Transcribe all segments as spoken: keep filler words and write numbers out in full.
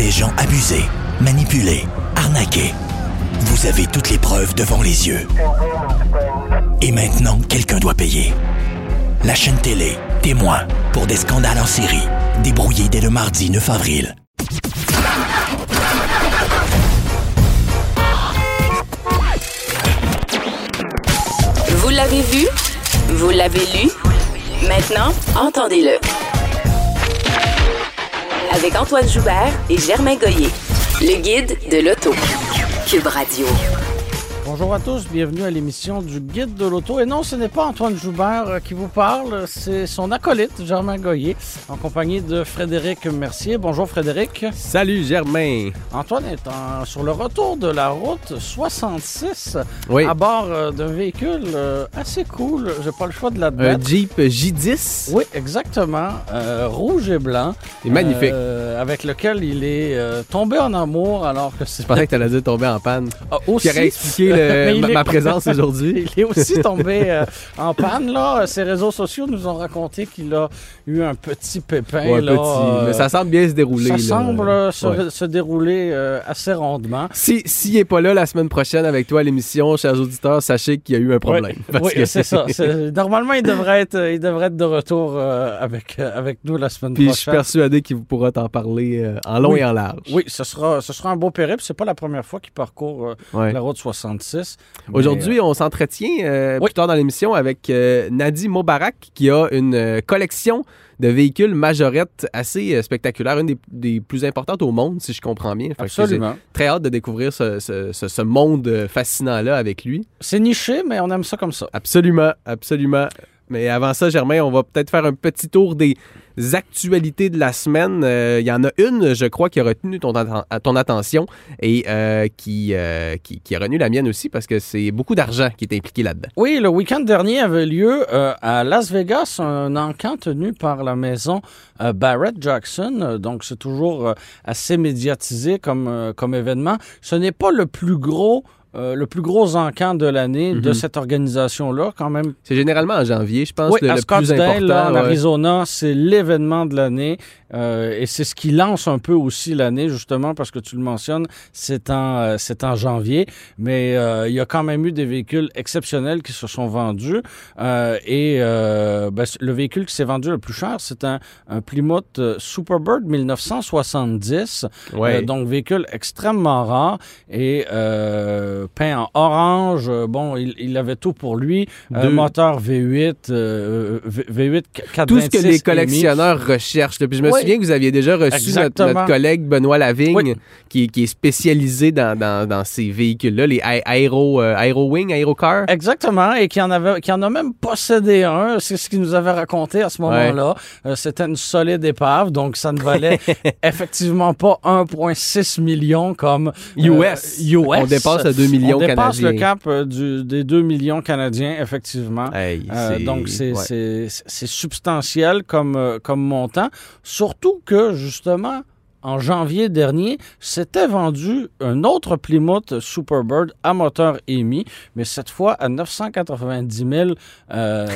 des gens abusés, manipulés, arnaqués. Vous avez toutes les preuves devant les yeux. Et maintenant, quelqu'un doit payer. La chaîne télé, témoin, pour des scandales en série, débrouillés dès le mardi neuf avril. Vous l'avez vu? Vous l'avez lu? Maintenant, entendez-le. Avec Antoine Joubert et Germain Goyer, le guide de l'auto. Cube Radio. Bonjour à tous, bienvenue à l'émission du Guide de l'auto. Et non, ce n'est pas Antoine Joubert qui vous parle, c'est son acolyte, Germain Goyer, en compagnie de Frédéric Mercier. Bonjour Frédéric. Salut Germain. Antoine est en, sur le retour de la route soixante-six, oui. à bord euh, d'un véhicule euh, assez cool, j'ai pas le choix de l'admettre. Un Jeep J dix. Oui, exactement, euh, rouge et blanc. C'est magnifique. Euh, avec lequel il est euh, tombé en amour alors que c'est... Je pensais que tu allais dire tomber en panne. Ah, aussi. Qui aurait expliqué le, ma, ma présence aujourd'hui. Il est aussi tombé euh, en panne. Là. Ses réseaux sociaux nous ont raconté qu'il a eu un petit pépin. Ouais, là, petit. Euh, Mais ça semble bien se dérouler. Ça là. semble euh, se, ouais. se dérouler euh, assez rondement. Si, s'il n'est pas là la semaine prochaine avec toi à l'émission, chers auditeurs, sachez qu'il y a eu un problème. Oui, oui que... c'est ça. C'est... Normalement, il devrait être, il devrait être de retour euh, avec, euh, avec nous la semaine Puis prochaine. je suis persuadé qu'il pourra t'en parler euh, en long oui. et en large. Oui, ce sera, ce sera un beau périple. C'est pas la première fois qu'il parcourt euh, ouais. la route soixante-six. Aujourd'hui, on s'entretient euh, oui. plus tard dans l'émission avec euh, Nadi Mobarak qui a une euh, collection de véhicules majorettes assez euh, spectaculaire, une des, des plus importantes au monde, si je comprends bien. Fait Absolument. Que j'ai très hâte de découvrir ce, ce, ce, ce monde fascinant-là avec lui. C'est niché, mais on aime ça comme ça. Absolument, absolument. Mais avant ça, Germain, on va peut-être faire un petit tour des actualités de la semaine. Il euh, y en a une, je crois, qui a retenu ton, ton attention et euh, qui, euh, qui, qui a retenu la mienne aussi parce que c'est beaucoup d'argent qui est impliqué là-dedans. Oui, le week-end dernier avait lieu euh, à Las Vegas un encan tenu par la maison euh, Barrett-Jackson. Donc, c'est toujours euh, assez médiatisé comme, euh, comme événement. Ce n'est pas le plus gros Euh, le plus gros encan de l'année mm-hmm. de cette organisation-là, quand même. C'est généralement en janvier, je pense, oui, le, à le plus important. Là, en ouais. Arizona, c'est l'événement de l'année euh, et c'est ce qui lance un peu aussi l'année, justement, parce que tu le mentionnes, c'est en, euh, c'est en janvier, mais euh, il y a quand même eu des véhicules exceptionnels qui se sont vendus euh, et euh, ben, le véhicule qui s'est vendu le plus cher, c'est un, un Plymouth Superbird dix-neuf cent soixante-dix, ouais. euh, donc véhicule extrêmement rare et euh, peint en orange. Bon, il, il avait tout pour lui. Euh, moteur V huit, euh, V huit quatre vingt-six. Tout ce que les collectionneurs émis. recherchent. Puis je me oui. souviens que vous aviez déjà reçu notre, notre collègue Benoît Lavigne, oui. qui, qui est spécialisé dans, dans, dans ces véhicules-là, les Aero, euh, Aero Wing, Aero Car. Exactement, et qui en, avait, qui en a même possédé un. C'est ce qu'il nous avait raconté à ce moment-là. Ouais. Euh, c'était une solide épave, donc ça ne valait effectivement pas un virgule six million comme U S. Euh, U S. On dépasse le deux millions canadiens. On dépasse canadiens. le cap euh, du, des deux millions canadiens, effectivement. Hey, euh, c'est... donc, c'est, ouais. c'est, c'est substantiel comme, euh, comme montant. Surtout que, justement, en janvier dernier, s'était vendu un autre Plymouth Superbird à moteur émis, mais cette fois à neuf cent quatre-vingt-dix mille euh,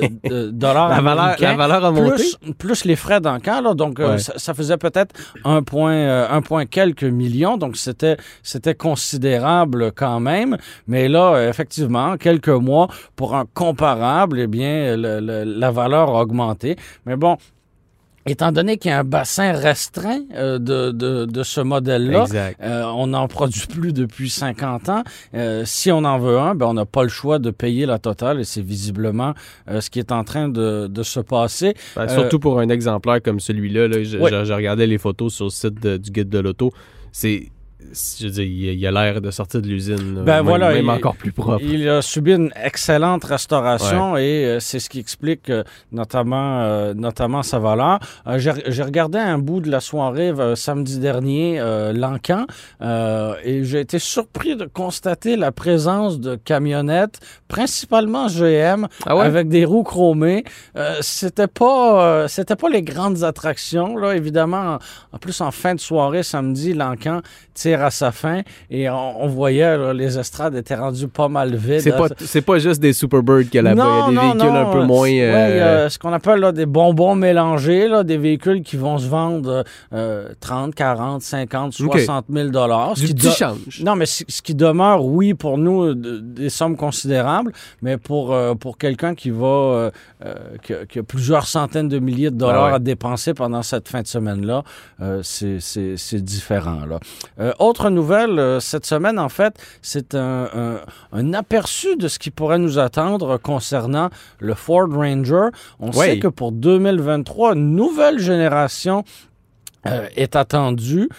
dollars la valeur, américains. La valeur a monté. Plus, plus les frais d'encan, là, donc ouais. euh, ça, ça faisait peut-être un point, euh, un point quelques millions, donc c'était, c'était considérable quand même, mais là, effectivement, quelques mois, pour un comparable, eh bien, le, le, la valeur a augmenté. Mais bon, étant donné qu'il y a un bassin restreint euh, de, de, de ce modèle-là, euh, on n'en produit plus depuis cinquante ans. Euh, si on en veut un, ben on n'a pas le choix de payer la totale et c'est visiblement euh, ce qui est en train de, de se passer. Ben, euh, surtout pour un exemplaire comme celui-là, là, je, oui. je, je regardais les photos sur le site de, du Guide de l'auto. C'est... Je veux dire, il a l'air de sortir de l'usine, ben même, voilà, même il, encore plus propre. Il a subi une excellente restauration ouais. et euh, c'est ce qui explique euh, notamment, euh, notamment sa valeur. Euh, j'ai, j'ai regardé un bout de la soirée euh, samedi dernier, euh, l'encan, euh, et j'ai été surpris de constater la présence de camionnettes, principalement G M, ah ouais? avec des roues chromées. Euh, c'était pas, euh, c'était pas les grandes attractions, là, évidemment. En, en plus, en fin de soirée, samedi, l'encan tire à sa fin et on, on voyait là, les estrades étaient rendues pas mal vides. C'est pas, c'est pas juste des Superbirds qu'il y a là-bas. Non, il y a des non, véhicules non, un peu moins... Ouais, euh... euh, ce qu'on appelle là, des bonbons mélangés, là, des véhicules qui vont se vendre euh, trente, quarante, cinquante, soixante mille dollars. Du petit de... change. Non, mais c- ce qui demeure, oui, pour nous, de, des sommes considérables, mais pour, euh, pour quelqu'un qui va... Euh, euh, qui, a, qui a plusieurs centaines de milliers de dollars ah ouais. à dépenser pendant cette fin de semaine-là, euh, c'est, c'est, c'est différent. Là. Euh, autre nouvelle, euh, cette semaine, en fait, c'est un, un, un aperçu de ce qui pourrait nous attendre concernant le Ford Ranger. On oui. sait que pour deux mille vingt-trois, une nouvelle génération Euh, est attendue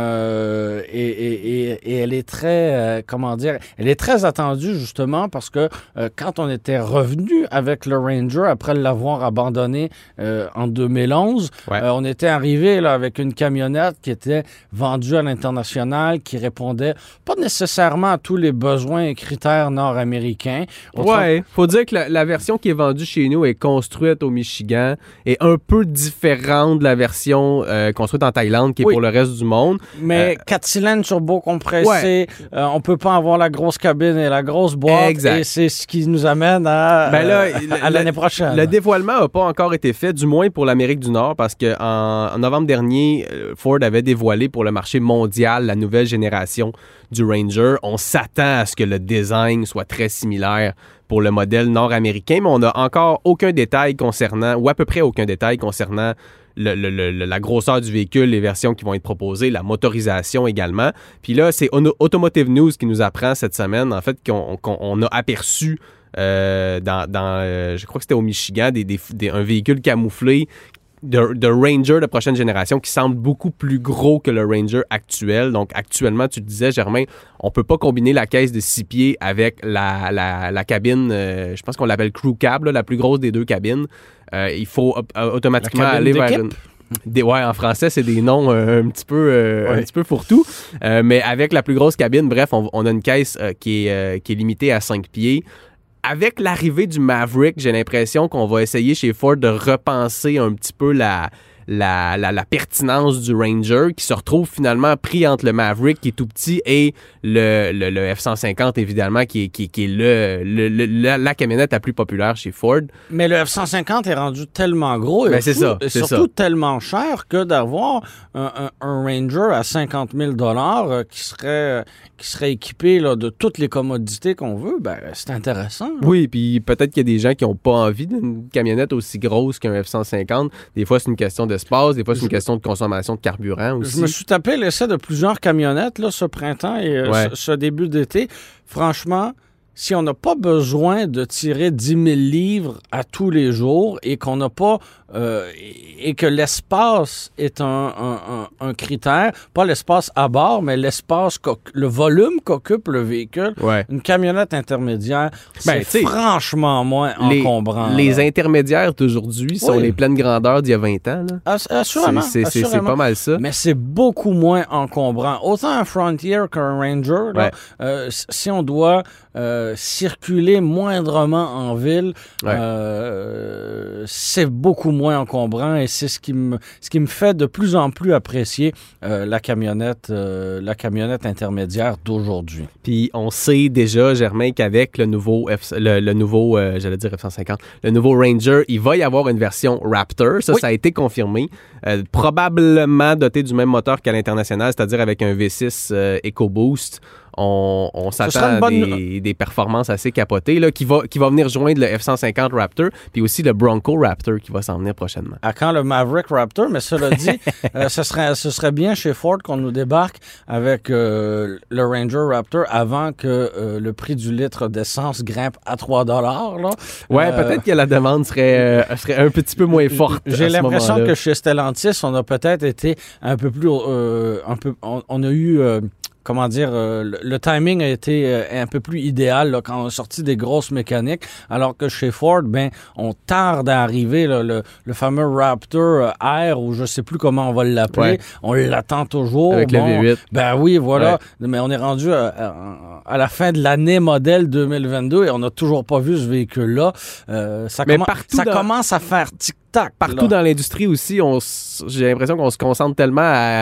euh, et, et, et, et elle est très, euh, comment dire, elle est très attendue justement parce que euh, quand on était revenu avec le Ranger après l'avoir abandonné euh, en deux mille onze, ouais. euh, on était arrivé là avec une camionnette qui était vendue à l'international, qui répondait pas nécessairement à tous les besoins et critères nord-américains. Autrement... Ouais, faut dire que la, la version qui est vendue chez nous est construite au Michigan et un peu différente de la version euh, construite en Thaïlande, qui est oui. pour le reste du monde. Mais euh, quatre cylindres turbo compressés, ouais. euh, on peut pas avoir la grosse cabine et la grosse boîte, exact. Et c'est ce qui nous amène à, ben là, euh, à, à l'année prochaine. Le dévoilement n'a pas encore été fait, du moins pour l'Amérique du Nord, parce qu'en en novembre dernier, Ford avait dévoilé pour le marché mondial la nouvelle génération du Ranger. On s'attend à ce que le design soit très similaire pour le modèle nord-américain, mais on n'a encore aucun détail concernant, ou à peu près aucun détail concernant Le, le, le, la grosseur du véhicule, les versions qui vont être proposées, la motorisation également. Puis là, c'est Automotive News qui nous apprend cette semaine, en fait, qu'on, qu'on on a aperçu euh, dans, dans euh, je crois que c'était au Michigan, des, des, des, un véhicule camouflé de, de Ranger de prochaine génération qui semble beaucoup plus gros que le Ranger actuel. Donc, actuellement, tu le disais, Germain, on peut pas combiner la caisse de six pieds avec la, la, la cabine, euh, je pense qu'on l'appelle Crew Cab, là, la plus grosse des deux cabines. Euh, il faut euh, automatiquement aller vers une... Des, ouais, en français, c'est des noms euh, un petit peu euh, ouais. un petit peu fourre-tout. Euh, mais avec la plus grosse cabine, bref, on, on a une caisse euh, qui, est, euh, qui est limitée à cinq pieds. Avec l'arrivée du Maverick, j'ai l'impression qu'on va essayer chez Ford de repenser un petit peu la... La, la, la pertinence du Ranger qui se retrouve finalement pris entre le Maverick qui est tout petit et le, le, le F cent cinquante évidemment qui est, qui, qui est le, le, le, la, la camionnette la plus populaire chez Ford. Mais le F cent cinquante est rendu tellement gros et, ben, c'est surtout, ça, et c'est surtout ça. tellement cher que d'avoir un, un, un Ranger à cinquante mille dollars euh, qui serait, qui serait équipé là, de toutes les commodités qu'on veut, ben, c'est intéressant. Là. Oui, puis peut-être qu'il y a des gens qui n'ont pas envie d'une camionnette aussi grosse qu'un F cent cinquante. Des fois, c'est une question de espace, des fois, c'est une question de consommation de carburant aussi. Je me suis tapé l'essai de plusieurs camionnettes là, ce printemps et euh, ouais. ce, ce début d'été. Franchement, si on n'a pas besoin de tirer dix mille livres à tous les jours et qu'on n'a pas euh, et que l'espace est un, un, un, un critère, pas l'espace à bord, mais l'espace, le volume qu'occupe le véhicule, ouais. Une camionnette intermédiaire, ben, c'est franchement moins les, encombrant. Les là. Intermédiaires d'aujourd'hui sont oui. les pleines grandeurs d'il y a vingt ans. Là. Ass- assurément, c'est, c'est, assurément. C'est, c'est pas mal ça. Mais c'est beaucoup moins encombrant. Autant un Frontier qu'un Ranger, là, ouais. euh, si on doit euh, circuler moindrement en ville, ouais. euh, c'est beaucoup moins encombrant et c'est ce qui me ce qui me fait de plus en plus apprécier euh, la camionnette euh, la camionnette intermédiaire d'aujourd'hui. Puis on sait déjà, Germain, qu'avec le nouveau F, le, le nouveau euh, j'allais dire F cent cinquante, le nouveau Ranger, il va y avoir une version Raptor. Ça, oui. ça a été confirmé. Euh, probablement doté du même moteur qu'à l'international, c'est-à-dire avec un V six euh, EcoBoost. On, on s'attend bonne... à des, des performances assez capotées là, qui, va, qui va venir joindre le F cent cinquante Raptor puis aussi le Bronco Raptor qui va s'en venir prochainement. À quand le Maverick Raptor? Mais cela dit, euh, ce, serait, ce serait bien chez Ford qu'on nous débarque avec euh, le Ranger Raptor avant que euh, le prix du litre d'essence grimpe à trois dollars. Là. Ouais, euh, peut-être que la demande serait, euh, serait un petit peu moins forte. J'ai l'impression moment-là. que chez Stellantis, on a peut-être été un peu plus... Euh, un peu, on, on a eu... Euh, Comment dire, euh, le, le timing a été euh, un peu plus idéal là, quand on a sorti des grosses mécaniques, alors que chez Ford, ben, on tarde à arriver, là, le, le fameux Raptor euh, R, ou je sais plus comment on va l'appeler, ouais. On l'attend toujours. Avec bon, le V huit. Ben oui, voilà, ouais. Mais on est rendu à, à, à la fin de l'année modèle deux mille vingt-deux et on n'a toujours pas vu ce véhicule-là. Euh, ça mais commen- ça dans... commence à faire tic-tac. Partout là. Dans l'industrie aussi, on, j'ai l'impression qu'on se concentre tellement à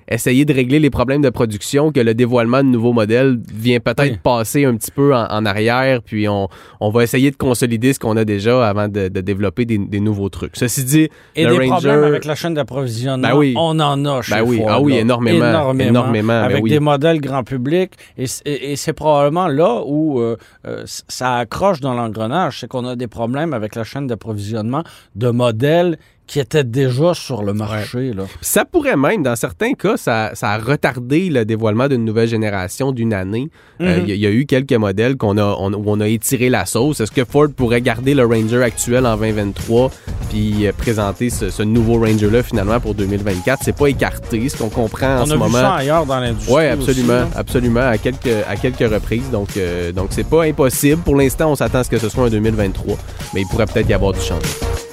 essayer de régler les problèmes de production que le dévoilement de nouveaux modèles vient peut-être oui. passer un petit peu en, en arrière, puis on, on va essayer de consolider ce qu'on a déjà avant de, de développer des, des nouveaux trucs. Ceci dit, Et le des Ranger... problèmes avec la chaîne d'approvisionnement, ben oui. on en a chez ben oui. Ford. Ah oui, énormément. Énormément. énormément avec ben oui. des modèles grand public. Et, et, et c'est probablement là où euh, euh, ça accroche dans l'engrenage. C'est qu'on a des problèmes avec la chaîne d'approvisionnement de modèles qui étaient déjà sur le marché. Ouais. Là. Ça pourrait même, dans certains cas, ça, ça a retardé le dévoilement d'une nouvelle génération d'une année. Il mm-hmm. euh, y, y a eu quelques modèles qu'on a, on, où on a étiré la sauce. Est-ce que Ford pourrait garder le Ranger actuel en vingt vingt-trois puis euh, présenter ce, ce nouveau Ranger-là finalement pour deux mille vingt-quatre? C'est pas écarté, ce qu'on comprend on en ce moment. moment. On a vu ça ailleurs dans l'industrie. Oui, absolument, aussi, absolument, à quelques, à quelques reprises. Donc, euh, donc c'est pas impossible. Pour l'instant, on s'attend à ce que ce soit en deux mille vingt-trois, mais il pourrait peut-être y avoir du changement.